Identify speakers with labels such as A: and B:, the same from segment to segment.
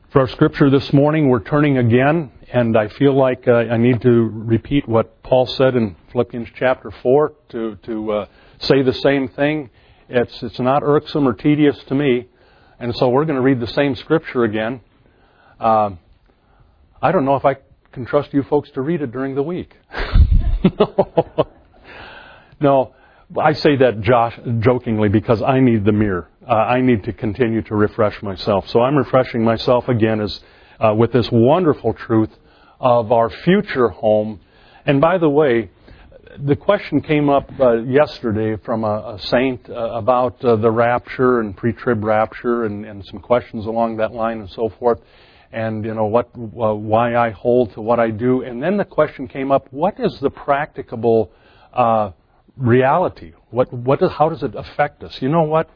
A: For our scripture this morning, we're turning again, and I feel like I need to repeat what Paul said in Philippians chapter 4 to say the same thing. It's not irksome or tedious to me, and so we're going to read the same scripture again. I don't know if I can trust you folks to read it during the week. No, I say that jokingly because I need the mirror. I need to continue to refresh myself. So I'm refreshing myself again with this wonderful truth of our future home. And by the way, the question came up yesterday from a saint about the rapture and pre-trib rapture and some questions along that line and so forth. And, why I hold to what I do. And then the question came up, what is the practicable reality? How does it affect us? You know what?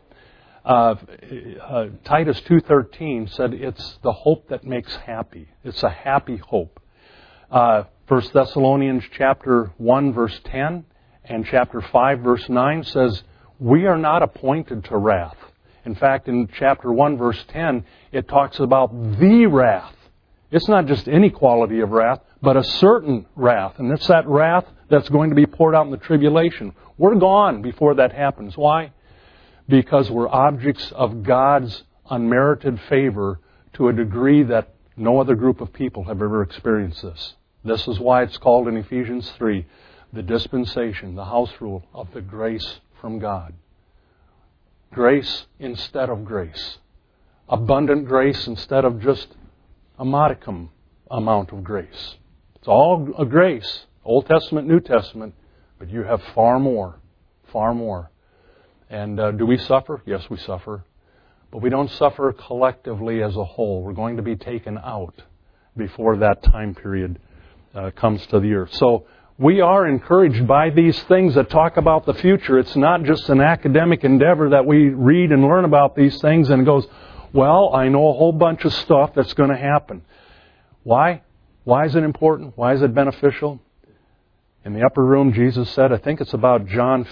A: Titus 2:13 said it's the hope that makes happy. It's a happy hope. 1 Thessalonians chapter 1 verse 10 and chapter 5 verse 9 says we are not appointed to wrath. In fact, in chapter 1 verse 10, it talks about the wrath. It's not just any quality of wrath, but a certain wrath. And it's that wrath that's going to be poured out in the tribulation. We're gone before that happens. Why? Because we're objects of God's unmerited favor to a degree that no other group of people have ever experienced this. This is why it's called in Ephesians 3, the dispensation, the house rule of the grace from God. Grace instead of grace. Abundant grace instead of just a modicum amount of grace. It's all a grace, Old Testament, New Testament, but you have far more, far more. And do we suffer? Yes, we suffer. But we don't suffer collectively as a whole. We're going to be taken out before that time period comes to the earth. So we are encouraged by these things that talk about the future. It's not just an academic endeavor that we read and learn about these things and it goes, well, I know a whole bunch of stuff that's going to happen. Why? Why is it important? Why is it beneficial? In the upper room, Jesus said, I think it's about John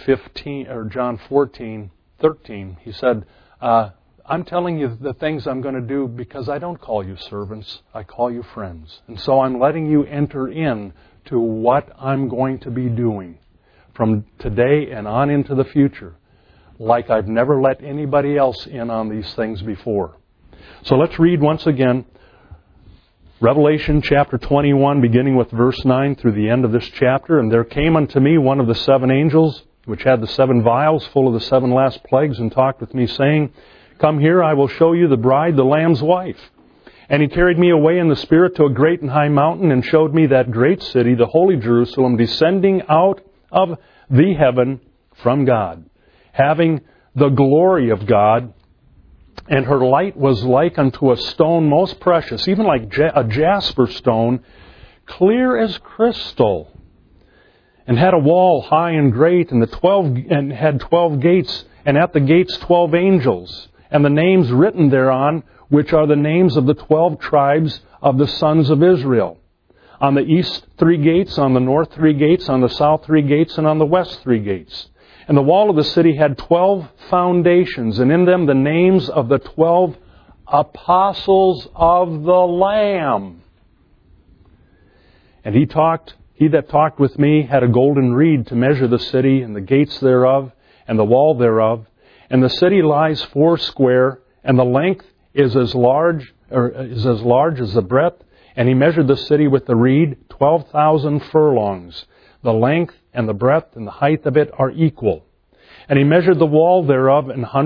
A: 14:13. He said, I'm telling you the things I'm going to do because I don't call you servants. I call you friends. And so I'm letting you enter in to what I'm going to be doing from today and on into the future, like I've never let anybody else in on these things before. So let's read once again Revelation chapter 21, beginning with verse 9 through the end of this chapter. And there came unto me one of the seven angels, which had the seven vials full of the seven last plagues, and talked with me, saying, Come here, I will show you the bride, the Lamb's wife. And he carried me away in the Spirit to a great and high mountain, and showed me that great city, the holy Jerusalem, descending out of the heaven from God, having the glory of God. And her light was like unto a stone most precious, even like a jasper stone, clear as crystal. And had a wall high and great, and had 12 gates, and at the gates 12 angels, and the names written thereon, which are the names of the 12 tribes of the sons of Israel. On the east 3 gates, on the north 3 gates, on the south 3 gates, and on the west 3 gates. And the wall of the city had 12 foundations, and in them the names of the 12 apostles of the Lamb. And he that talked with me had a golden reed to measure the city, and the gates thereof, and the wall thereof. And the city lies foursquare, and the length is as large as the breadth. And he measured the city with the reed, 12,000 furlongs. The length and the breadth and the height of it are equal. And he measured the wall thereof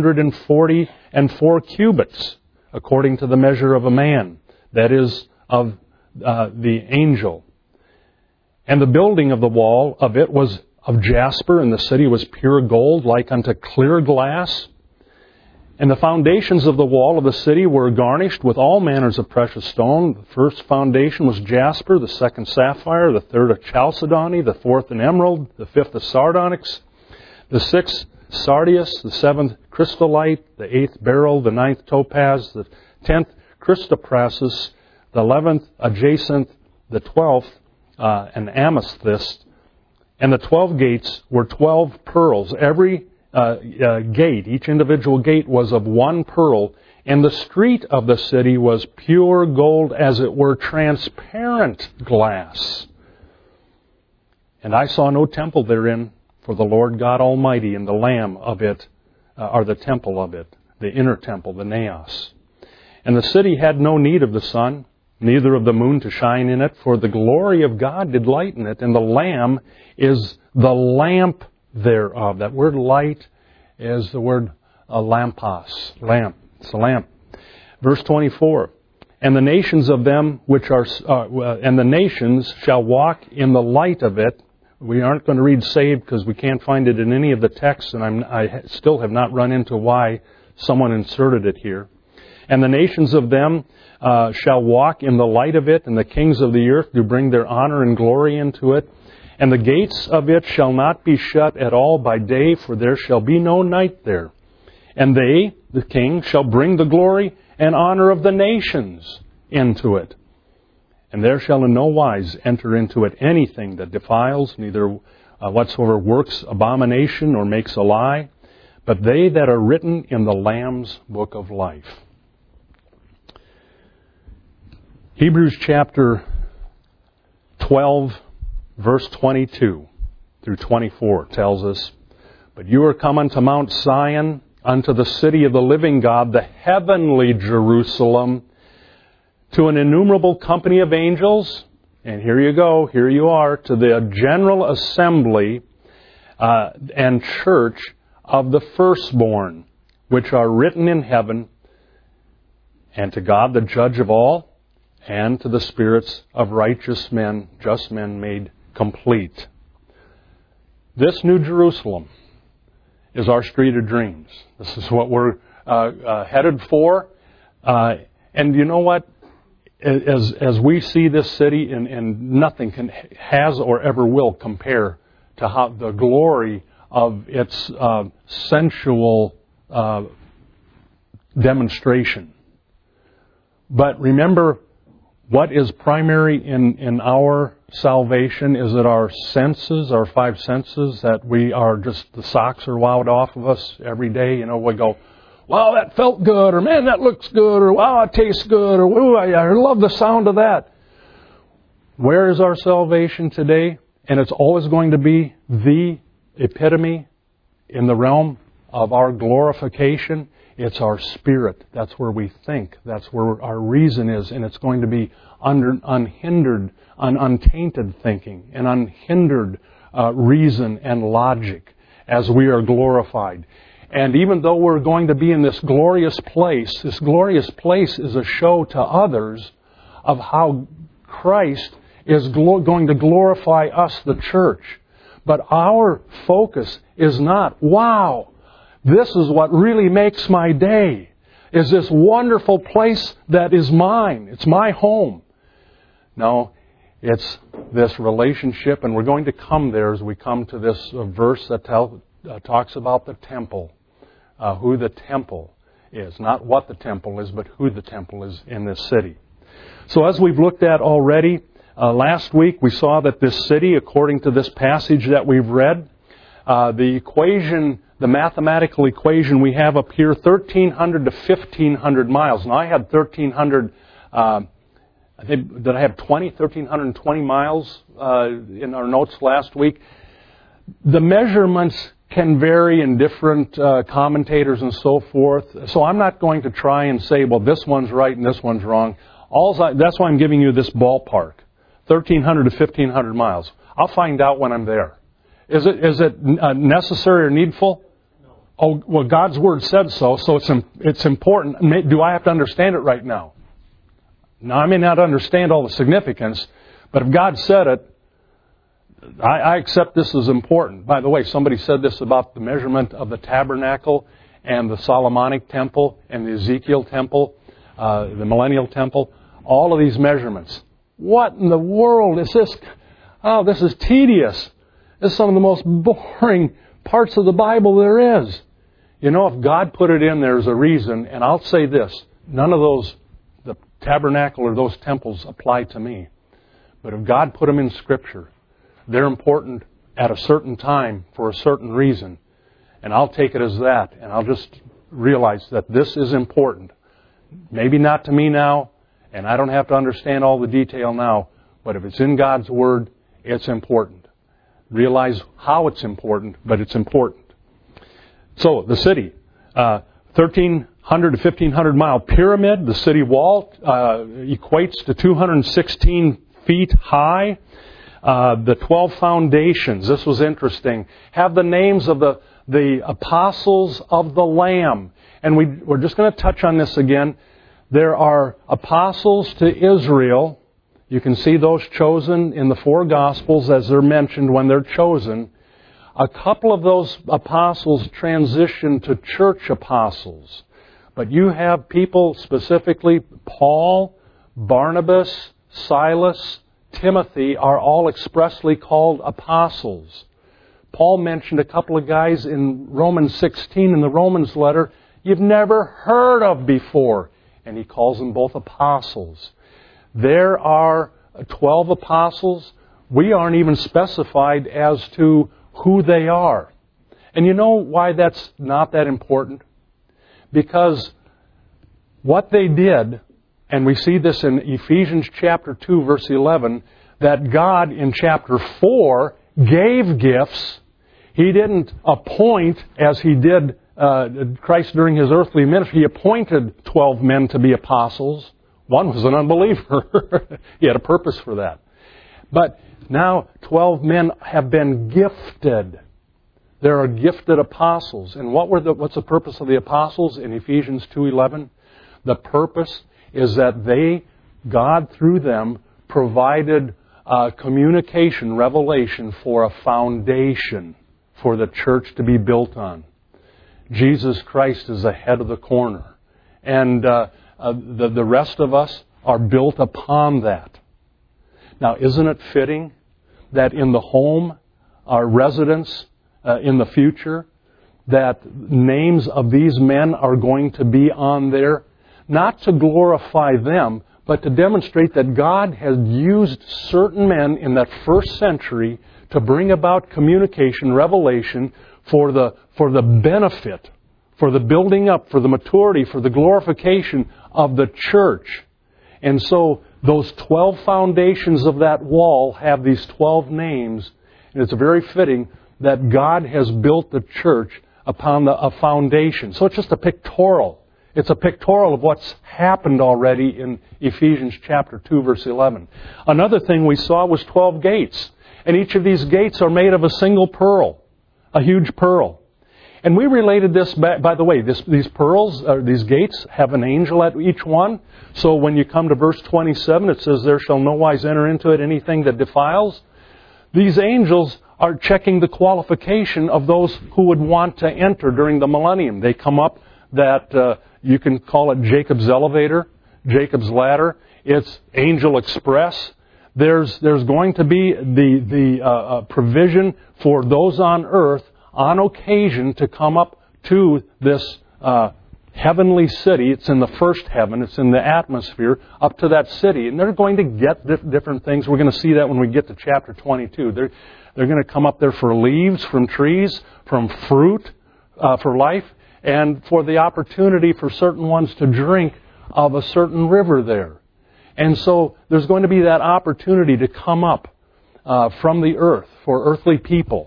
A: 144 cubits, according to the measure of a man, that is, of the angel. And the building of the wall of it was of jasper, and the city was pure gold, like unto clear glass. And the foundations of the wall of the city were garnished with all manners of precious stone. The first foundation was jasper, the second sapphire, the third a chalcedony, the fourth an emerald, the fifth a sardonyx, the sixth sardius, the seventh crystallite, the eighth beryl, the ninth topaz, the 10th Christoprasus, the 11th a jacinth, the 12th an amethyst. And the 12 gates were 12 pearls. Every gate, each individual gate was of one pearl, And the street of the city was pure gold, as it were transparent glass. And I saw no temple therein, for the Lord God Almighty and the Lamb of it are the temple of it, the inner temple, the naos. And the city had no need of the sun, neither of the moon to shine in it, for the glory of God did lighten it, and the Lamb is the lamp thereof. That word light is the word lampos, lamp. It's a lamp. Verse 24. And the nations of them which are, and the nations shall walk in the light of it. We aren't going to read saved because we can't find it in any of the texts, and I still have not run into why someone inserted it here. And the nations of them shall walk in the light of it, and the kings of the earth do bring their honor and glory into it. And the gates of it shall not be shut at all by day, for there shall be no night there. And they, the king, shall bring the glory and honor of the nations into it. And there shall in no wise enter into it anything that defiles, neither whatsoever works abomination or makes a lie, but they that are written in the Lamb's book of life. Hebrews chapter 12, verse 22 through 24 tells us, But you are come unto Mount Zion, unto the city of the living God, the heavenly Jerusalem, to an innumerable company of angels, and here you go, here you are, to the general assembly and church of the firstborn, which are written in heaven, and to God the judge of all, and to the spirits of righteous men, just men made complete. This New Jerusalem is our street of dreams. This is what we're headed for. And you know what? As we see this city, and nothing has or ever will compare to how the glory of its sensual demonstration. But remember, what is primary in our salvation? Is it our senses, our five senses, that we are just, the socks are wowed off of us every day? You know, we go, wow, that felt good, or man, that looks good, or wow, it tastes good, or ooh, I love the sound of that. Where is our salvation today? And it's always going to be the epitome in the realm of our glorification. It's our spirit. That's where we think. That's where our reason is. And it's going to be unhindered, untainted thinking, and unhindered reason and logic as we are glorified. And even though we're going to be in this glorious place is a show to others of how Christ is going to glorify us, the church. But our focus is not, wow, this is what really makes my day, is this wonderful place that is mine. It's my home. No, it's this relationship, and we're going to come there as we come to this verse that talks about the temple. Who the temple is. Not what the temple is, but who the temple is in this city. So as we've looked at already, last week we saw that this city, according to this passage that we've read, the equation, the mathematical equation we have up here, 1,300 to 1,500 miles. Now I had 1,300, did I have 1,320 miles in our notes last week? The measurements can vary in different commentators and so forth. So I'm not going to try and say, well, this one's right and this one's wrong. That's why I'm giving you this ballpark, 1,300 to 1,500 miles. I'll find out when I'm there. Is it necessary or needful? No. Oh, well, God's Word said so it's important. Do I have to understand it right now? Now, I may not understand all the significance, but if God said it, I accept this as important. By the way, somebody said this about the measurement of the tabernacle and the Solomonic temple and the Ezekiel temple, the millennial temple. All of these measurements. What in the world is this? Oh, this is tedious. This is some of the most boring parts of the Bible there is. You know, if God put it in, there's a reason. And I'll say this, none of those, the tabernacle or those temples apply to me. But if God put them in Scripture, they're important at a certain time for a certain reason. And I'll take it as that. And I'll just realize that this is important. maybe not to me now, and I don't have to understand all the detail now, but if it's in God's Word, it's important. Realize how it's important, but it's important. So, the city, 1,300 to 1,500 mile pyramid. The city wall equates to 216 feet high. The 12 foundations, this was interesting, have the names of the apostles of the Lamb. And we're just going to touch on this again. There are apostles to Israel. You can see those chosen in the 4 Gospels as they're mentioned when they're chosen. A couple of those apostles transitioned to church apostles. But you have people, specifically Paul, Barnabas, Silas, Timothy, are all expressly called apostles. Paul mentioned a couple of guys in Romans 16 in the Romans letter you've never heard of before. And he calls them both apostles. There are 12 apostles. We aren't even specified as to who they are. And you know why that's not that important? Because what they did, and we see this in Ephesians chapter 2, verse 11, that God in chapter 4 gave gifts. He didn't appoint, as He did Christ during His earthly ministry. He appointed 12 men to be apostles. One was an unbeliever. He had a purpose for that. But now 12 men have been gifted. There are gifted apostles. And what's the purpose of the apostles in Ephesians 2:11? The purpose is that God through them provided communication, revelation for a foundation for the church to be built on. Jesus Christ is the head of the corner. And the rest of us are built upon that. Now, isn't it fitting that in the home, our residence in the future, that names of these men are going to be on there, not to glorify them, but to demonstrate that God has used certain men in that first century to bring about communication, revelation, for the benefit, for the building up, for the maturity, for the glorification of the church. And so those 12 foundations of that wall have these 12 names, and it's very fitting that God has built the church upon a foundation. So it's just a pictorial. It's a pictorial of what's happened already in Ephesians chapter 2, verse 11. Another thing we saw was 12 gates. And each of these gates are made of a single pearl, a huge pearl. And we related this, by the way, these pearls, these gates, have an angel at each one. So when you come to verse 27, it says, "There shall no wise enter into it anything that defiles." These angels are checking the qualification of those who would want to enter during the millennium. They come up that, you can call it Jacob's elevator, Jacob's ladder. It's Angel Express. There's going to be the provision for those on earth on occasion to come up to this heavenly city. It's in the first heaven. It's in the atmosphere up to that city. And they're going to get different things. We're going to see that when we get to chapter 22. They're going to come up there for leaves from trees, from fruit for life, and for the opportunity for certain ones to drink of a certain river there. And so there's going to be that opportunity to come up from the earth for earthly people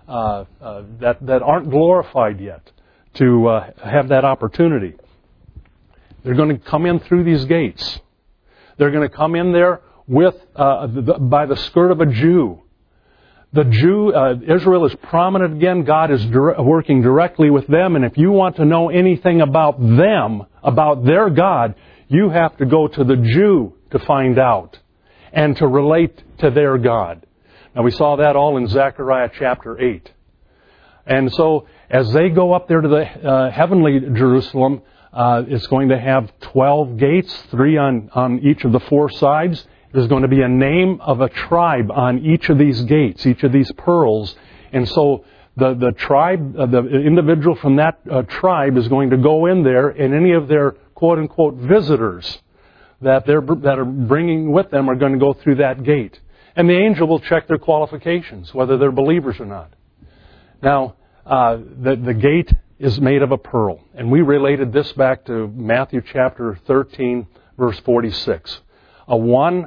A: that aren't glorified yet to have that opportunity. They're going to come in through these gates. They're going to come in there with by the skirt of a Jew. The Jew, Israel is prominent again. God is working directly with them. And if you want to know anything about them, about their God, you have to go to the Jew to find out and to relate to their God. Now we saw that all in Zechariah chapter 8. And so as they go up there to the heavenly Jerusalem, it's going to have 12 gates, 3 on each of the 4 sides. There's going to be a name of a tribe on each of these gates, each of these pearls. And so the tribe, the individual from that tribe is going to go in there, and any of their quote-unquote visitors that are bringing with them are going to go through that gate. And the angel will check their qualifications, whether they're believers or not. Now, the gate is made of a pearl. And we related this back to Matthew chapter 13, verse 46. A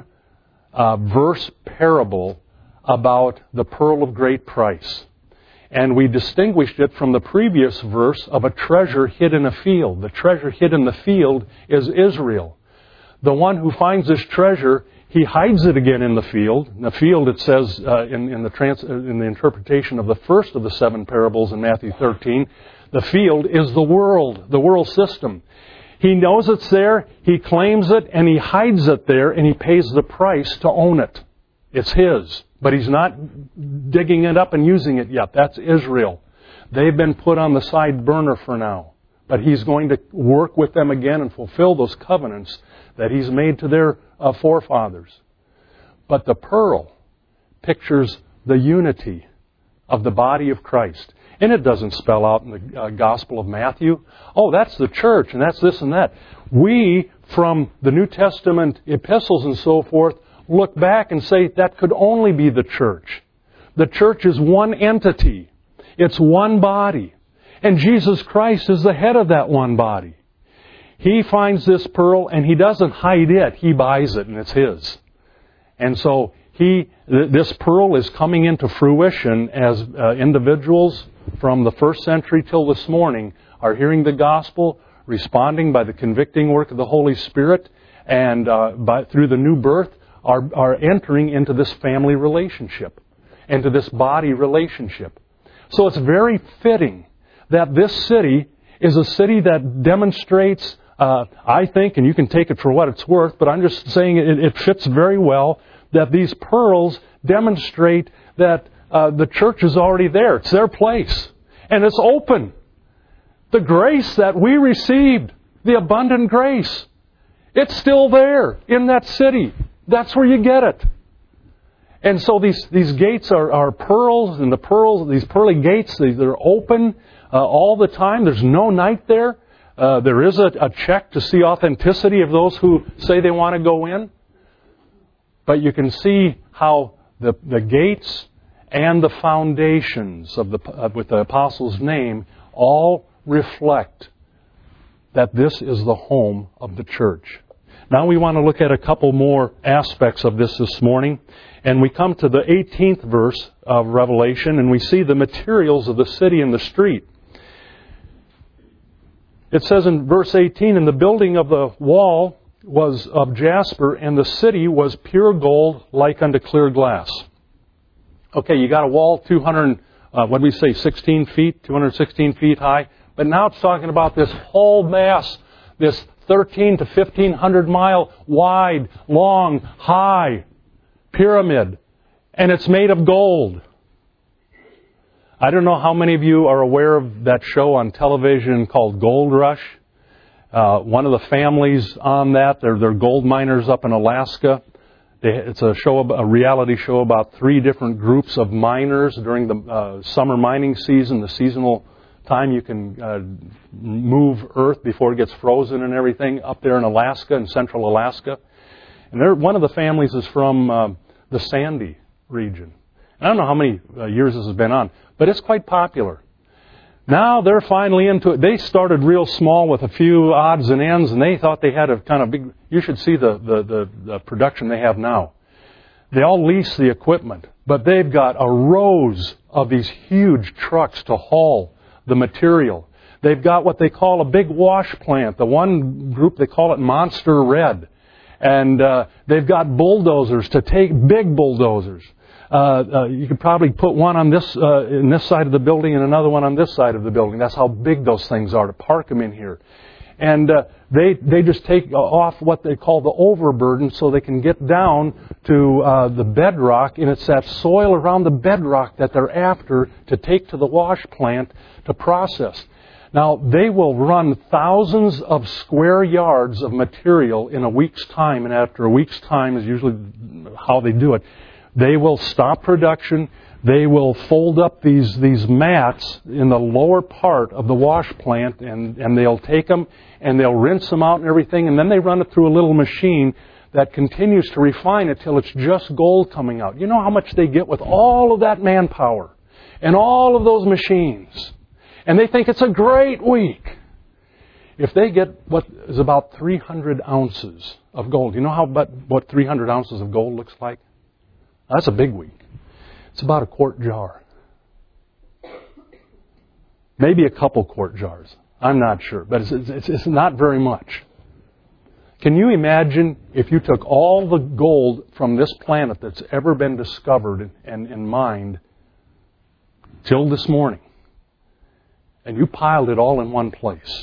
A: one-verse parable about the pearl of great price. And we distinguished it from the previous verse of a treasure hid in a field. The treasure hid in the field is Israel. The one who finds this treasure, he hides it again in the field. In the field, it says in the interpretation of the first of the 7 parables in Matthew 13, the field is the world system. He knows it's there, he claims it, and he hides it there, and he pays the price to own it. It's his. But he's not digging it up and using it yet. That's Israel. They've been put on the side burner for now. But he's going to work with them again and fulfill those covenants that he's made to their forefathers. But the pearl pictures the unity of the body of Christ. And it doesn't spell out in the Gospel of Matthew, oh, that's the church, and that's this and that. We, from the New Testament epistles and so forth, look back and say that could only be the church. The church is one entity. It's one body. And Jesus Christ is the head of that one body. He finds this pearl and he doesn't hide it. He buys it and it's his. And so this pearl is coming into fruition as individuals from the first century till this morning are hearing the gospel, responding by the convicting work of the Holy Spirit, and through the new birth, are entering into this family relationship, into this body relationship. So it's very fitting that this city is a city that demonstrates, I think, and you can take it for what it's worth, but I'm just saying it fits very well, that these pearls demonstrate that the church is already there. It's their place. And it's open. The grace that we received, the abundant grace, it's still there in that city. That's where you get it. And so these gates are pearls, and these pearly gates, they're open all the time. There's no night there. There is a check to see authenticity of those who say they want to go in. But you can see how the gates and the foundations with the apostle's name all reflect that this is the home of the church. Now we want to look at a couple more aspects of this morning. And we come to the 18th verse of Revelation, and we see the materials of the city and the street. It says in verse 18, "And the building of the wall was of jasper, and the city was pure gold like unto clear glass." Okay, you got a wall 16 feet, 216 feet high. But now it's talking about this whole mass, this 13 to 1,500 mile wide, long, high pyramid. And it's made of gold. I don't know how many of you are aware of that show on television called Gold Rush. One of the families on that, they're gold miners up in Alaska. It's a reality show about 3 different groups of miners during the summer mining season, the seasonal time you can move earth before it gets frozen and everything up there in Alaska, in central Alaska. And one of the families is from the Sandy region. I don't know how many years this has been on, but it's quite popular. Now they're finally into it. They started real small with a few odds and ends, and they thought they had a kind of big... You should see the production they have now. They all lease the equipment, but they've got a rows of these huge trucks to haul the material. They've got what they call a big wash plant. The one group, they call it Monster Red. And they've got bulldozers to take, big bulldozers. You could probably put one on in this side of the building and another one on this side of the building. That's how big those things are to park them in here. And they just take off what they call the overburden so they can get down to the bedrock. And it's that soil around the bedrock that they're after to take to the wash plant to process. Now, they will run thousands of square yards of material in a week's time. And after a week's time is usually how they do it. They will stop production. They will fold up these mats in the lower part of the wash plant, and they'll take them and they'll rinse them out and everything, and then they run it through a little machine that continues to refine it till it's just gold coming out. You know how much they get with all of that manpower and all of those machines And they think it's a great week. If they get what is about 300 ounces of gold, you know what 300 ounces of gold looks like? That's a big week. It's about a quart jar. Maybe a couple quart jars. I'm not sure, but it's not very much. Can you imagine if you took all the gold from this planet that's ever been discovered and mined till this morning, and you piled it all in one place?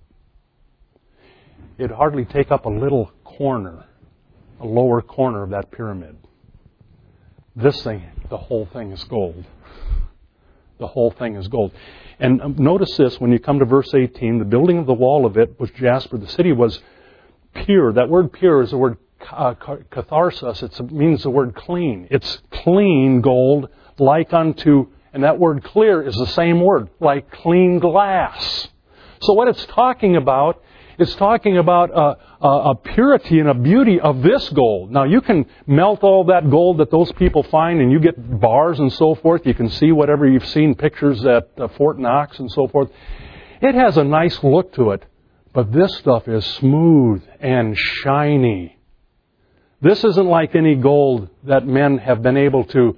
A: It'd hardly take up a little corner, a lower corner of that pyramid. This thing, the whole thing is gold. The whole thing is gold. And notice this, when you come to verse 18, the building of the wall of it was jasper. The city was pure. That word pure is the word katharsos. It means the word clean. It's clean gold, like unto, and that word clear is the same word, like clean glass. So what it's talking about, it's talking about a purity and a beauty of this gold. Now you can melt all that gold that those people find and you get bars and so forth. You can see whatever you've seen, pictures at Fort Knox and so forth. It has a nice look to it. But this stuff is smooth and shiny. This isn't like any gold that men have been able to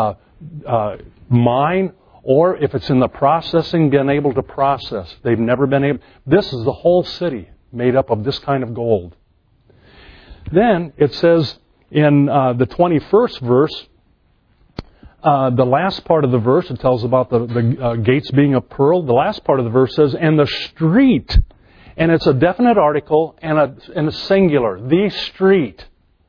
A: mine, or if it's in the processing, been able to process. They've never been able. This is the whole city made up of this kind of gold. Then it says in the 21st verse, the last part of the verse, it tells about the gates being of pearl. The last part of the verse says, and the street. And it's a definite article and a singular, the street.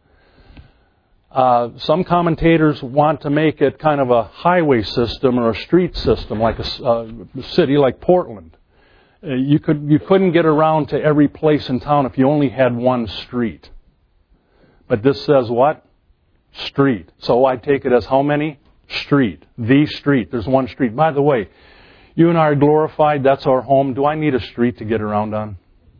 A: Some commentators want to make it kind of a highway system or a street system, like a city like Portland. You couldn't get around to every place in town if you only had one street. But this says what? Street. So I take it as how many? Street. The street. There's one street. By the way, you and I are glorified. That's our home. Do I need a street to get around on?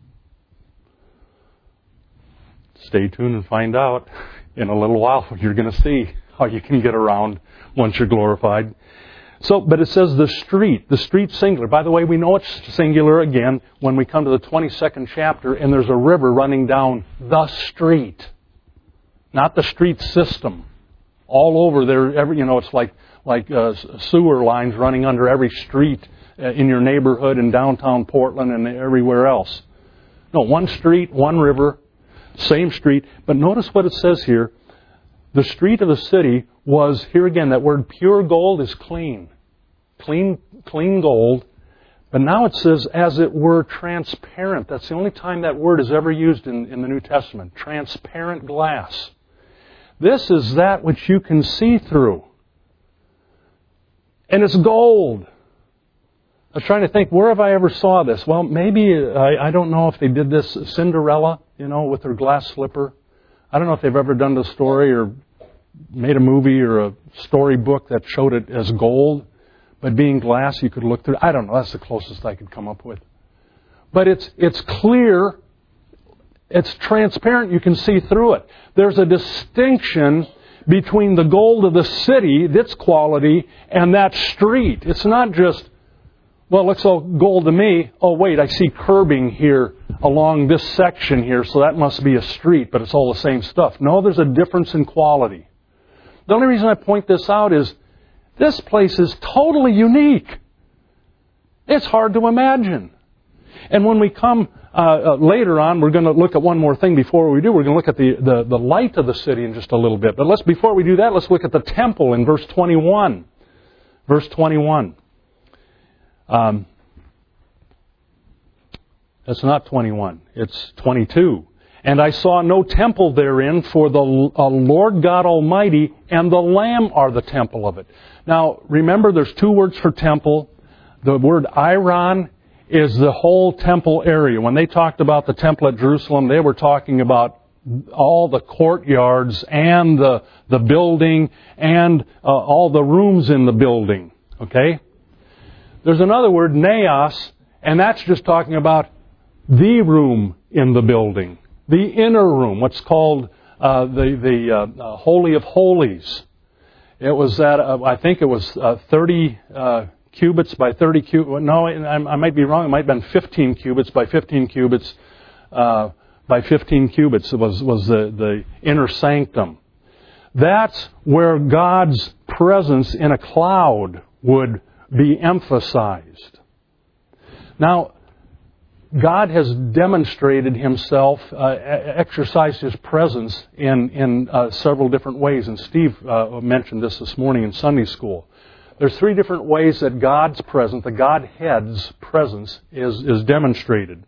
A: Stay tuned and find out. In a little while, you're going to see how you can get around once you're glorified. So, but it says the street singular. By the way, we know it's singular again when we come to the 22nd chapter and there's a river running down the street. Not the street system. All over there, it's like sewer lines running under every street in your neighborhood in downtown Portland and everywhere else. No, one street, one river, same street. But notice what it says here. The street of the city was, here again, that word pure gold is clean. Clean gold. But now it says, as it were, transparent. That's the only time that word is ever used in the New Testament. Transparent glass. This is that which you can see through. And it's gold. I was trying to think, where have I ever saw this? Well, maybe, I don't know if they did this, Cinderella, with her glass slipper. I don't know if they've ever done the story or made a movie or a storybook that showed it as gold. But being glass, you could look through. I don't know, that's the closest I could come up with. But it's clear, it's transparent, you can see through it. There's a distinction between the gold of the city, its quality, and that street. It's not just, well, it looks all gold to me. Oh, wait, I see curbing here along this section here, so that must be a street, but it's all the same stuff. No, there's a difference in quality. The only reason I point this out is this place is totally unique. It's hard to imagine. And when we come later on, we're going to look at one more thing before we do. We're going to look at the light of the city in just a little bit. But before we do that, let's look at the temple in verse 21. Verse 21. That's not 21. It's 22. And I saw no temple therein, for the Lord God Almighty and the Lamb are the temple of it. Now, remember, there's two words for temple. The word Iron is the whole temple area. When they talked about the temple at Jerusalem, they were talking about all the courtyards and the building and all the rooms in the building. Okay? There's another word, Naos, and that's just talking about the room in the building. The inner room, what's called the Holy of Holies. It was I think it was 30 cubits by 30 cubits. No, I might be wrong. It might have been 15 cubits by 15 cubits by 15 cubits was the inner sanctum. That's where God's presence in a cloud would be emphasized. Now, God has demonstrated Himself, exercised His presence in several different ways. And Steve mentioned this morning in Sunday school. There's 3 different ways that God's presence, the Godhead's presence, is demonstrated.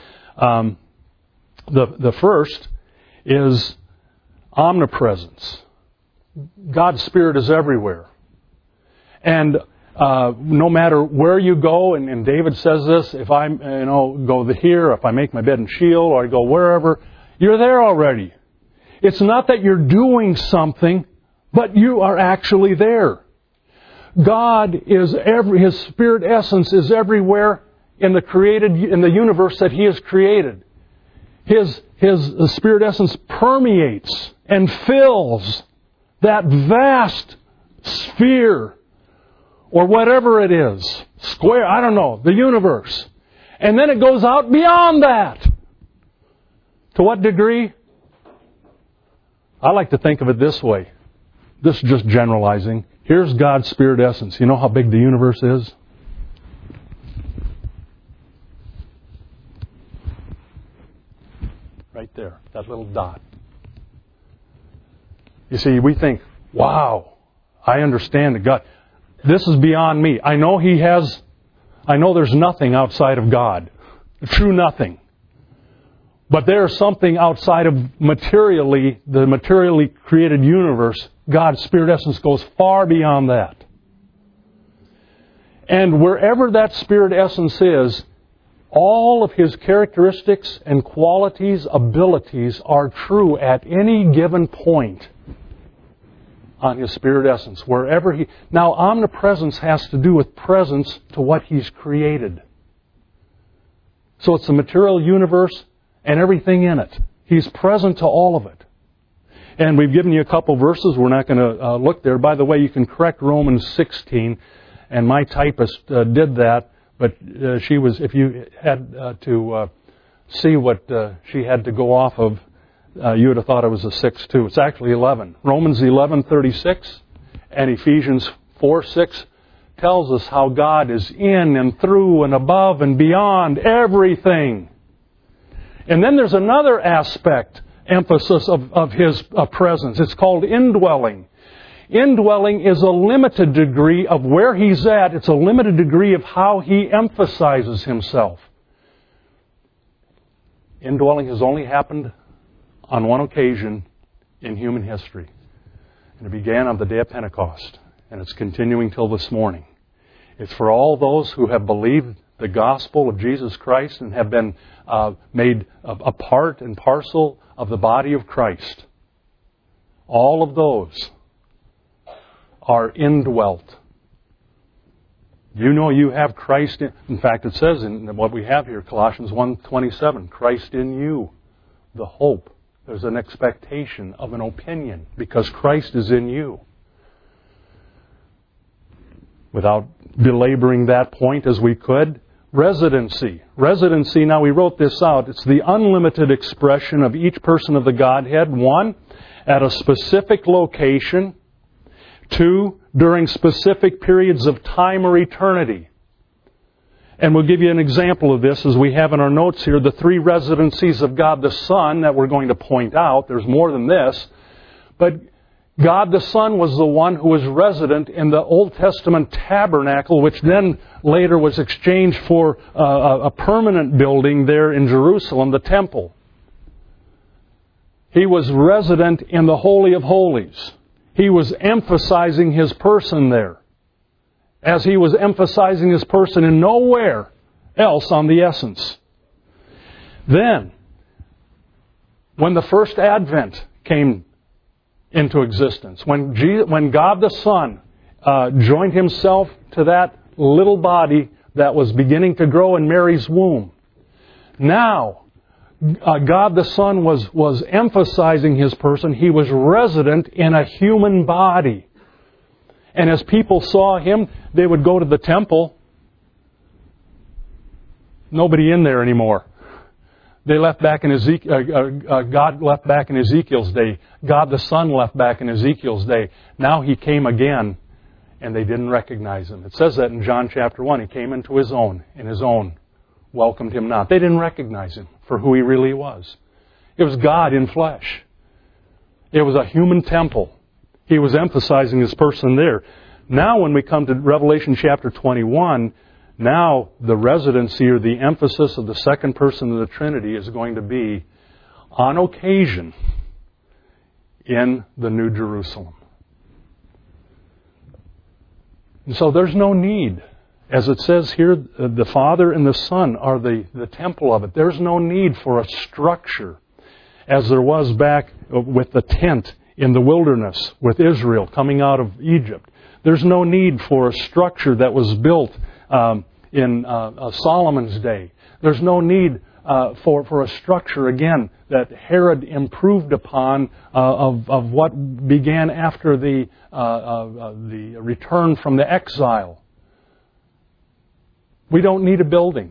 A: The first is omnipresence. God's Spirit is everywhere. And no matter where you go, and David says this, if I go here, if I make my bed in Sheol, or I go wherever, you're there already. It's not that you're doing something, but you are actually there. God is His Spirit essence is everywhere in the universe that He has created. His Spirit essence permeates and fills that vast sphere, or whatever it is, square, I don't know, the universe. And then it goes out beyond that. To what degree? I like to think of it this way. This is just generalizing. Here's God's Spirit essence. You know how big the universe is? Right there, that little dot. You see, we think, wow, I understand that God... This is beyond me. I know there's nothing outside of God. True nothing. But there's something outside of the materially created universe. God's Spirit essence goes far beyond that. And wherever that Spirit essence is, all of His characteristics and qualities, abilities are true at any given point on His Spirit essence. Now, omnipresence has to do with presence to what He's created. So it's the material universe and everything in it. He's present to all of it. And we've given you a couple verses. We're not going to look there. By the way, you can correct Romans 16, and my typist did that. But she was, if you had to see what she had to go off of, you would have thought it was a 6:2. It's actually 11. Romans 11:36 and Ephesians 4:6 tells us how God is in and through and above and beyond everything. And then there's another aspect, emphasis of His presence. It's called indwelling. Indwelling is a limited degree of where He's at. It's a limited degree of how He emphasizes Himself. Indwelling has only happened on one occasion in human history. And it began on the day of Pentecost. And it's continuing till this morning. It's for all those who have believed the gospel of Jesus Christ and have been made a part and parcel of the body of Christ. All of those are indwelt. You know you have Christ in fact, it says in what we have here, Colossians 1:27, Christ in you, the hope. There's an expectation of an opinion because Christ is in you. Without belaboring that point as we could, residency. Residency, now we wrote this out, it's the unlimited expression of each person of the Godhead. 1, at a specific location. 2, during specific periods of time or eternity. And we'll give you an example of this as we have in our notes here, the 3 residencies of God the Son that we're going to point out. There's more than this. But God the Son was the one who was resident in the Old Testament tabernacle, which then later was exchanged for a permanent building there in Jerusalem, the temple. He was resident in the Holy of Holies. He was emphasizing His person there, as He was emphasizing His person in nowhere else on the essence. Then, when the first Advent came into existence, when God the Son joined Himself to that little body that was beginning to grow in Mary's womb, now God the Son was emphasizing His person. He was resident in a human body. And as people saw Him, they would go to the temple. Nobody in there anymore. They left back in God left back in Ezekiel's day. God the Son left back in Ezekiel's day. Now He came again, and they didn't recognize Him. It says that in John chapter 1. He came into His own, and His own welcomed Him not. They didn't recognize Him for who He really was. It was God in flesh. It was a human temple. He was emphasizing His person there. Now when we come to Revelation chapter 21, now the residency or the emphasis of the second person of the Trinity is going to be, on occasion, in the New Jerusalem. And so there's no need. As it says here, the Father and the Son are the temple of it. There's no need for a structure, as there was back with the tent in the wilderness with Israel coming out of Egypt. There's no need for a structure that was built in Solomon's day. There's no need for a structure, again, that Herod improved upon of what began after the return from the exile. We don't need a building.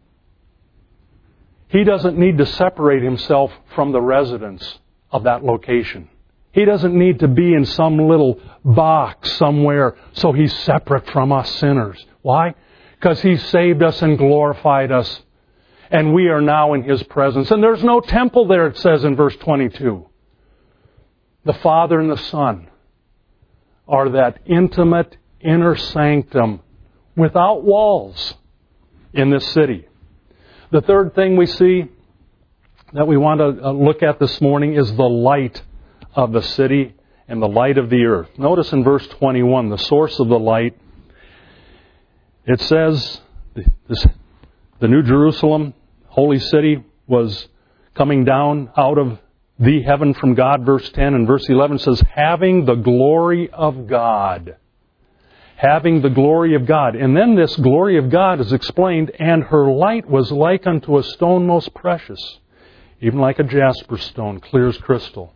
A: He doesn't need to separate Himself from the residents of that location. He doesn't need to be in some little box somewhere so He's separate from us sinners. Why? Because He saved us and glorified us, and we are now in His presence. And there's no temple there, it says in verse 22. The Father and the Son are that intimate inner sanctum without walls in this city. The third thing we see that we want to look at this morning is the light of the city and the light of the earth. Notice in verse 21, the source of the light. It says the New Jerusalem, holy city, was coming down out of the heaven from God. Verse 10 and verse 11 says, having the glory of God. Having the glory of God. And then this glory of God is explained, and her light was like unto a stone most precious, even like a jasper stone, clear as crystal.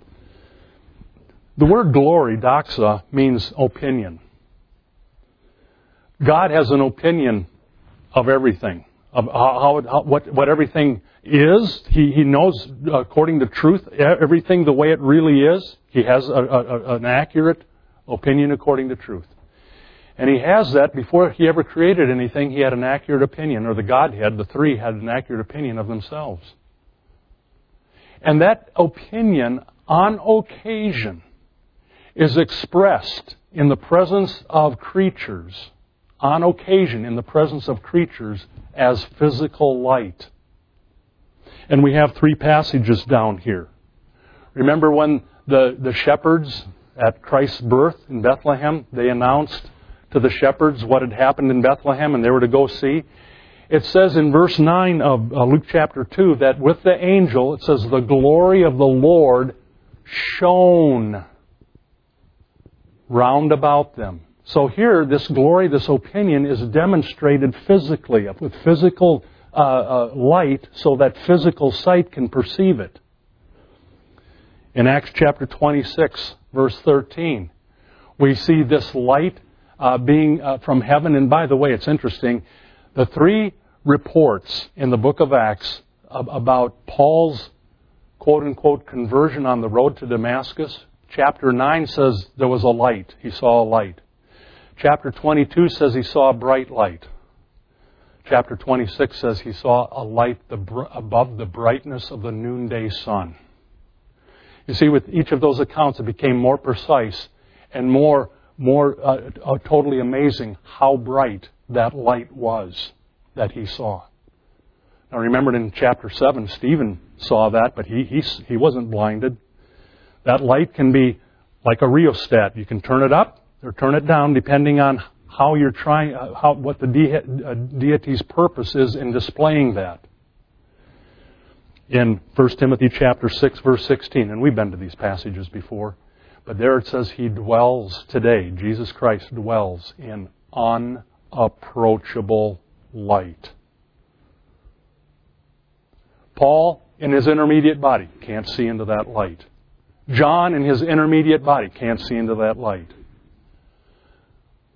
A: The word glory, doxa, means opinion. God has an opinion of everything, of what everything is. He knows, according to truth, everything the way it really is. He has an accurate opinion according to truth. And He has that before He ever created anything. He had an accurate opinion, or the Godhead, the three, had an accurate opinion of themselves. And that opinion, on occasion, is expressed in the presence of creatures, on occasion in the presence of creatures, as physical light. And we have three passages down here. Remember when the shepherds at Christ's birth in Bethlehem, they announced to the shepherds what had happened in Bethlehem, and they were to go see? It says in verse 9 of Luke chapter 2 that with the angel, it says, the glory of the Lord shone round about them. So here, this glory, this opinion is demonstrated physically, with physical light, so that physical sight can perceive it. In Acts chapter 26, verse 13, we see this light being from heaven. And by the way, it's interesting, the three reports in the book of Acts about Paul's quote-unquote conversion on the road to Damascus, chapter 9 says there was a light. He saw a light. Chapter 22 says he saw a bright light. Chapter 26 says he saw a light above the brightness of the noonday sun. You see, with each of those accounts, it became more precise and more totally amazing how bright that light was that he saw. Now remember in chapter 7, Stephen saw that, but he wasn't blinded. That light can be like a rheostat. You can turn it up or turn it down depending on how you're trying, what the deity's purpose is in displaying that. In 1 Timothy chapter 6, verse 16, and we've been to these passages before, but there it says He dwells today, Jesus Christ dwells in unapproachable light. Paul, in his intermediate body, can't see into that light. John, in his intermediate body, can't see into that light.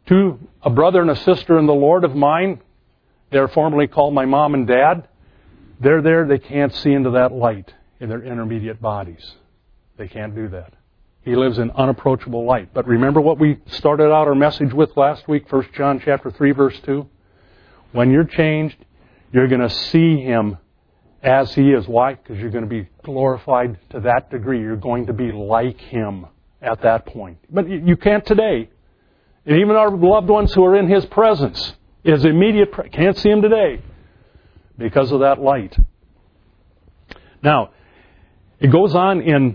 A: a brother and a sister in the Lord of mine, they're formerly called my mom and dad. They're there, they can't see into that light in their intermediate bodies. They can't do that. He lives in unapproachable light. But remember what we started out our message with last week, 1 John chapter 3, verse 2? When you're changed, you're going to see Him as He is. Why? Because you're going to be glorified to that degree. You're going to be like Him at that point. But you can't today. And even our loved ones who are in His presence, His immediate can't see Him today because of that light. Now, it goes on in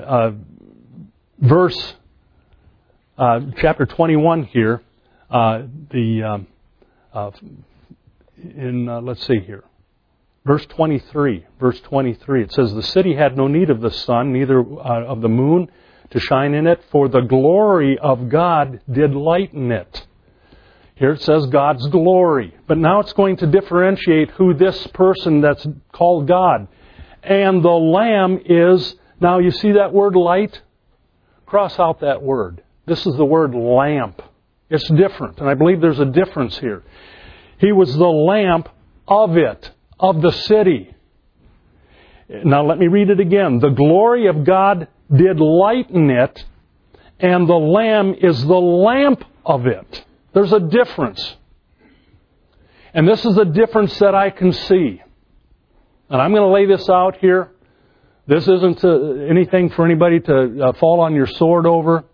A: verse chapter 21 here. Let's see here. Verse 23. Verse 23. It says, "The city had no need of the sun, neither of the moon to shine in it, for the glory of God did lighten it." Here it says God's glory. But now it's going to differentiate who this person that's called God. And the Lamb is, now you see that word light? Cross out that word. This is the word lamp. It's different, and I believe there's a difference here. He was the lamp of it, of the city. Now let me read it again. "The glory of God did lighten it, and the Lamb is the lamp of it." There's a difference. And this is a difference that I can see. And I'm going to lay this out here. This isn't anything for anybody to fall on your sword over.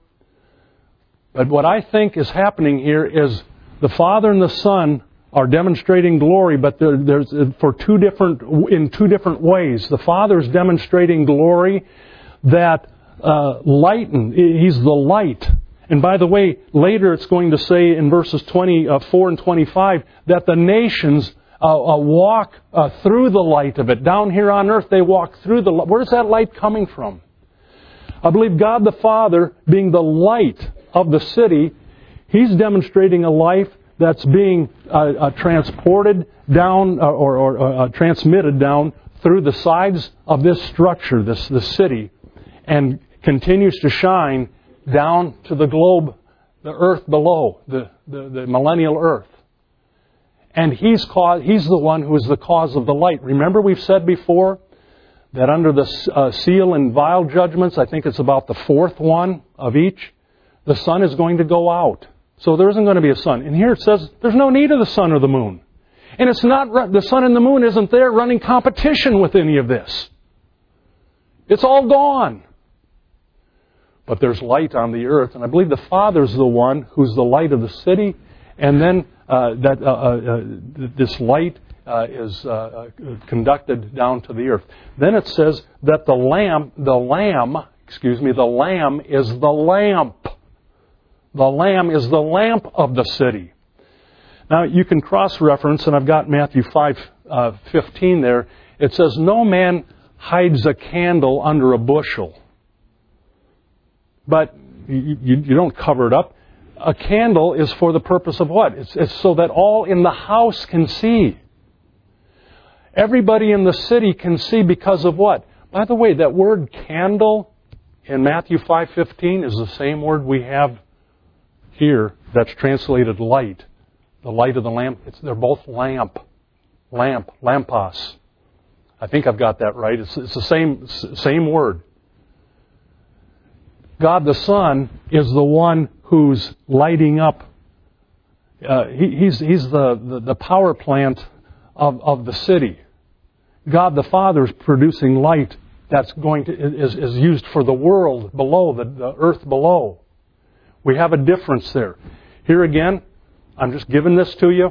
A: But what I think is happening here is the Father and the Son are demonstrating glory, but there's in two different ways. The Father is demonstrating glory that lighten. He's the light. And by the way, later it's going to say in verses 24 and 25 that the nations walk through the light of it. Down here on earth, they walk through the light. Where's that light coming from? I believe God the Father, being the light of the city, He's demonstrating a life that's being transported down or transmitted down through the sides of this structure, this the city, continues to shine down to the globe, the earth below, the millennial earth. And He's the one who is the cause of the light. Remember we've said before that under the seal and vial judgments, I think it's about the fourth one of each, the sun is going to go out. So there isn't going to be a sun. And here it says there's no need of the sun or the moon. And it's not, the sun and the moon isn't there running competition with any of this. It's all gone. But there's light on the earth. And I believe the Father's the one who's the light of the city. And then this light is conducted down to the earth. Then it says that the Lamb is the lamp. The Lamb is the lamp of the city. Now you can cross-reference, and I've got Matthew 5:15 there. It says, "No man hides a candle under a bushel." But you don't cover it up. A candle is for the purpose of what? It's so that all in the house can see. Everybody in the city can see because of what? By the way, that word candle in Matthew 5:15 is the same word we have here that's translated light. The light of the lamp. They're both lamp. Lampos. I think I've got that right. It's the same word. God the Son is the one who's lighting up. He's the power plant of the city. God the Father is producing light that's is used for the world below, the earth below. We have a difference there. Here again, I'm just giving this to you.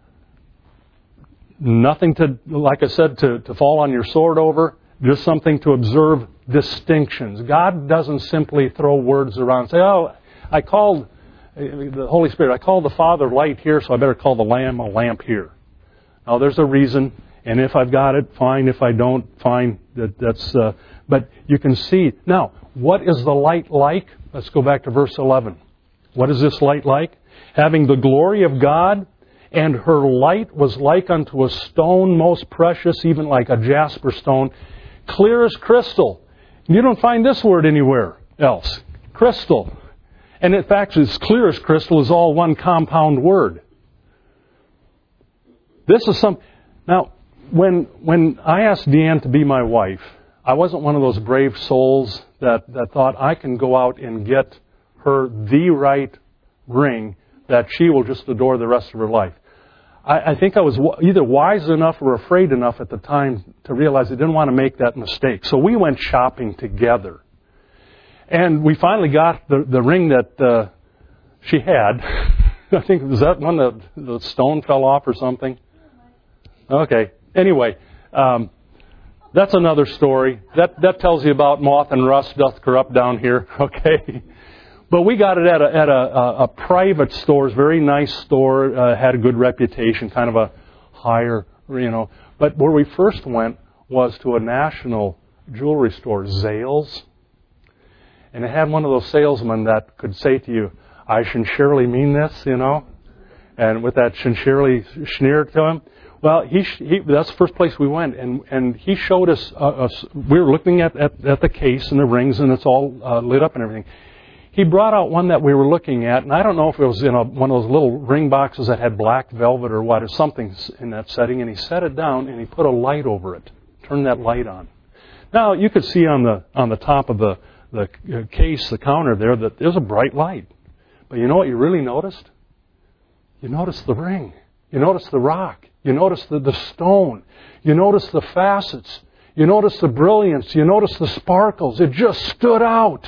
A: Nothing to, like I said, to fall on your sword over. Just something to observe distinctions. God doesn't simply throw words around and say, "Oh, I called the Holy Spirit, I called the Father light here, so I better call the Lamb a lamp here." Now, there's a reason, and if I've got it, fine. If I don't, fine. But you can see. Now, what is the light like? Let's go back to verse 11. What is this light like? "Having the glory of God, and her light was like unto a stone most precious, even like a jasper stone, clear as crystal." You don't find this word anywhere else. Crystal. And in fact, it's clear as crystal is all one compound word. This is Now, when I asked Deanne to be my wife, I wasn't one of those brave souls that thought I can go out and get her the right ring that she will just adore the rest of her life. I think I was either wise enough or afraid enough at the time to realize I didn't want to make that mistake. So we went shopping together. And we finally got the ring that she had. I think, was that one that the stone fell off or something? Okay. Anyway, that's another story. That tells you about moth and rust doth corrupt down here. Okay. But we got it at a private store, very nice store, had a good reputation, kind of a higher, But where we first went was to a national jewelry store, Zales. And it had one of those salesmen that could say to you, I sincerely mean this, and with that sincerely sneer to him. Well, that's the first place we went, and he showed us, we were looking at the case and the rings, and it's all lit up and everything. He brought out one that we were looking at, and I don't know if it was in one of those little ring boxes that had black velvet or what, or something in that setting, and he set it down and he put a light over it, turned that light on. Now, you could see on the top of the case, the counter there, that there's a bright light. But you know what you really noticed? You noticed the ring. You noticed the rock. You noticed the stone. You noticed the facets. You noticed the brilliance. You noticed the sparkles. It just stood out.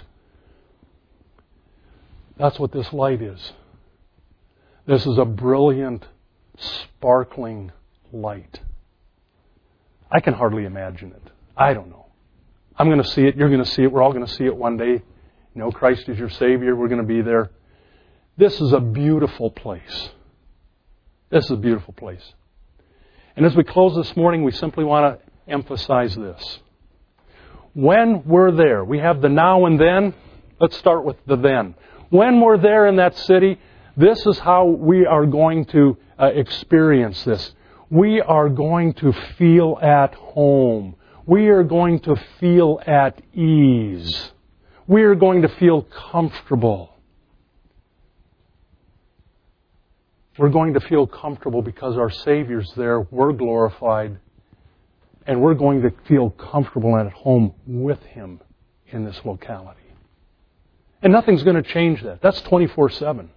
A: That's what this light is. This is a brilliant, sparkling light. I can hardly imagine it. I don't know. I'm going to see it. You're going to see it. We're all going to see it one day. Christ is your Savior. We're going to be there. This is a beautiful place. This is a beautiful place. And as we close this morning, we simply want to emphasize this. When we're there, we have the now and then. Let's start with the then. When we're there in that city, this is how we are going to experience this. We are going to feel at home. We are going to feel at ease. We are going to feel comfortable. We're going to feel comfortable because our Savior's there, we're glorified, and we're going to feel comfortable and at home with Him in this locality. And nothing's going to change that. That's 24/7.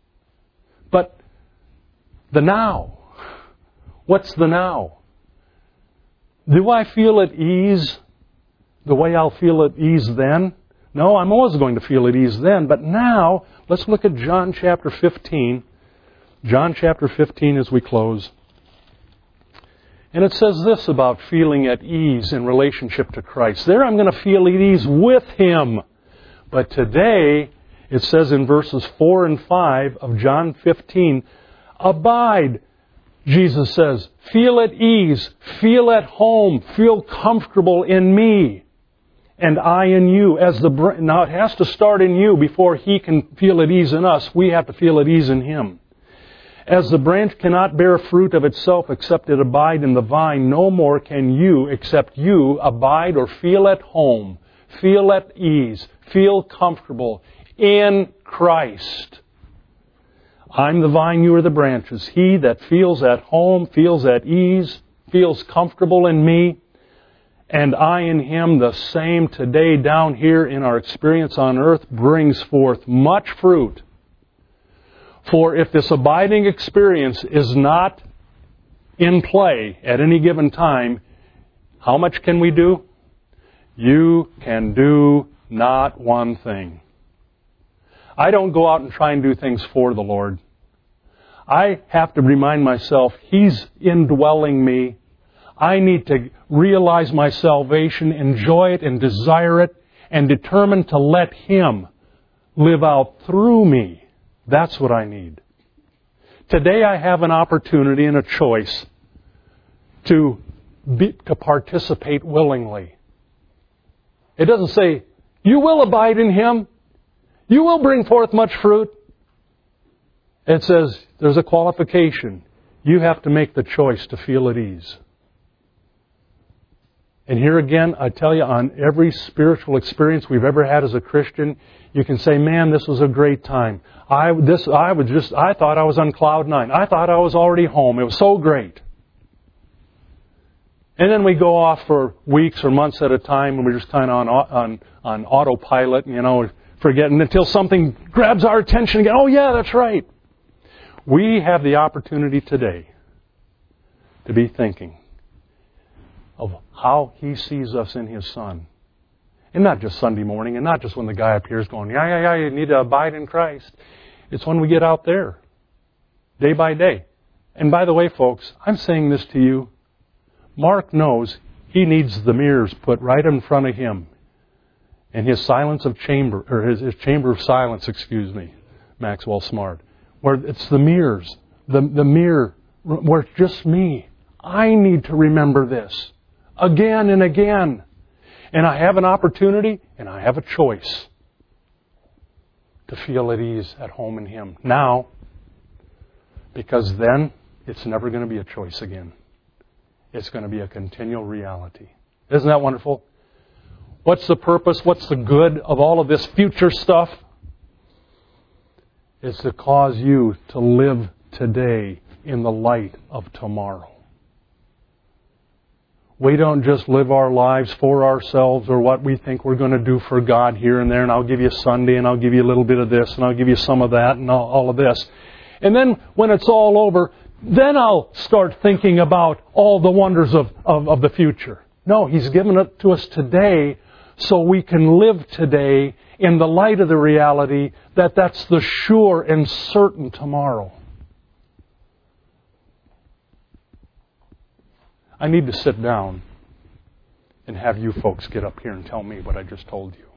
A: But the now. What's the now? Do I feel at ease the way I'll feel at ease then? No, I'm always going to feel at ease then. But now, let's look at John chapter 15. John chapter 15 as we close. And it says this about feeling at ease in relationship to Christ. There I'm going to feel at ease with Him. But today, it says in verses 4 and 5 of John 15, abide, Jesus says. Feel at ease. Feel at home. Feel comfortable in me. And I in you. Now it has to start in you before He can feel at ease in us. We have to feel at ease in Him. As the branch cannot bear fruit of itself except it abide in the vine, no more can you, except you, abide or feel at home. Feel at ease. Feel comfortable in Christ. I'm the vine, you are the branches. He that feels at home, feels at ease, feels comfortable in me, and I in Him, the same today down here in our experience on earth, brings forth much fruit. For if this abiding experience is not in play at any given time, how much can we do? You can do not one thing. I don't go out and try and do things for the Lord. I have to remind myself He's indwelling me. I need to realize my salvation, enjoy it and desire it, and determine to let Him live out through me. That's what I need. Today I have an opportunity and a choice to participate willingly. It doesn't say, you will abide in Him. You will bring forth much fruit. It says, there's a qualification. You have to make the choice to feel at ease. And here again, I tell you, on every spiritual experience we've ever had as a Christian, you can say, man, this was a great time. I thought I was on cloud nine. I thought I was already home. It was so great. And then we go off for weeks or months at a time, and we're just kind of on autopilot, forgetting until something grabs our attention again. Oh, yeah, that's right. We have the opportunity today to be thinking of how He sees us in His Son. And not just Sunday morning, and not just when the guy appears going, yeah, you need to abide in Christ. It's when we get out there, day by day. And by the way, folks, I'm saying this to you. Mark knows he needs the mirrors put right in front of him. And his chamber of silence, Maxwell Smart, where it's the mirrors, the mirror, where it's just me. I need to remember this again and again. And I have an opportunity and I have a choice to feel at ease at home in Him now, because then it's never going to be a choice again. It's going to be a continual reality. Isn't that wonderful? What's the purpose? What's the good of all of this future stuff? It's to cause you to live today in the light of tomorrow. We don't just live our lives for ourselves or what we think we're going to do for God here and there, and I'll give you Sunday, and I'll give you a little bit of this, and I'll give you some of that, and all of this. And then when it's all over, then I'll start thinking about all the wonders of the future. No, He's given it to us today so we can live today in the light of the reality that that's the sure and certain tomorrow. I need to sit down and have you folks get up here and tell me what I just told you.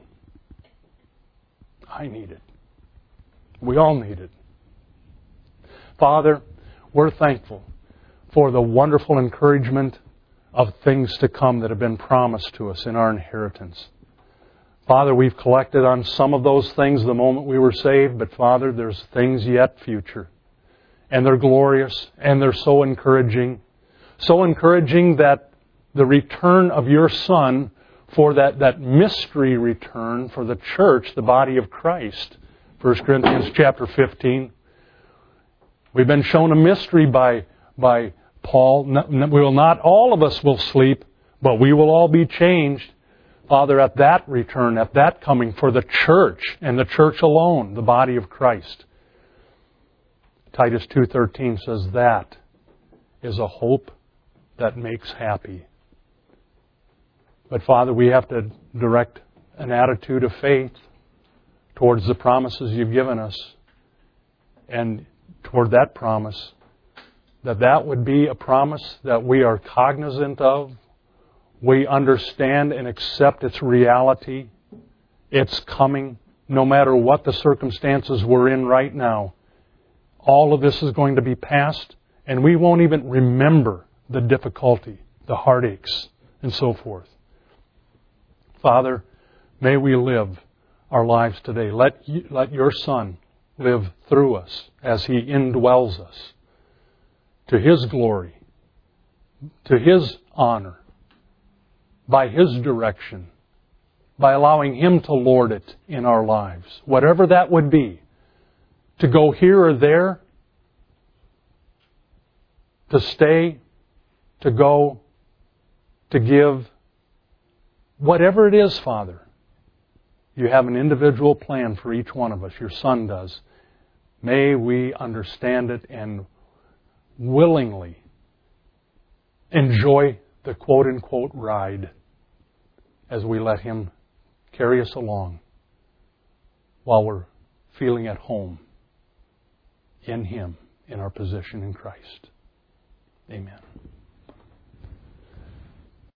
A: I need it. We all need it. Father, we're thankful for the wonderful encouragement of things to come that have been promised to us in our inheritance. Father, we've collected on some of those things the moment we were saved, but Father, there's things yet future. And they're glorious, and they're so encouraging. So encouraging that the return of your Son, for that mystery return for the church, the body of Christ, 1 Corinthians chapter 15, we've been shown a mystery by Paul. Not all of us will sleep, but we will all be changed. Father, at that return, at that coming for the church, and the church alone, the body of Christ. Titus 2:13 says that is a hope that makes happy. But Father, we have to direct an attitude of faith towards the promises You've given us, and toward that promise, that would be a promise that we are cognizant of, we understand and accept its reality, its coming, no matter what the circumstances we're in right now. All of this is going to be past, and we won't even remember the difficulty, the heartaches, and so forth. Father, may we live our lives today. Let Your Son live through us as He indwells us to His glory, to His honor, by His direction, by allowing Him to lord it in our lives. Whatever that would be, to go here or there, to stay, to go, to give, whatever it is, Father, You have an individual plan for each one of us. Your Son does. May we understand it and willingly enjoy the quote-unquote ride as we let Him carry us along while we're feeling at home in Him, in our position in Christ. Amen.